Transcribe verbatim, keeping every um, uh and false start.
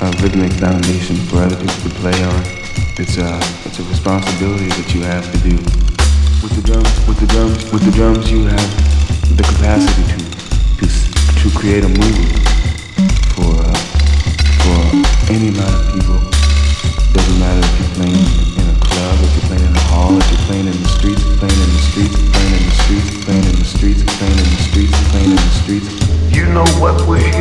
a rhythmic foundation for other people to play on. It's a, it's a responsibility that you have to do. With the drums, with the drums, with the drums, you have the capacity to to to create a mood for uh, for any amount of people. Doesn't matter if you're playing in a club, if you're playing in a hall, if you're playing in the streets, playing in the streets, playing in the streets, playing in the streets, playing in the streets, playing in the streets. You know what we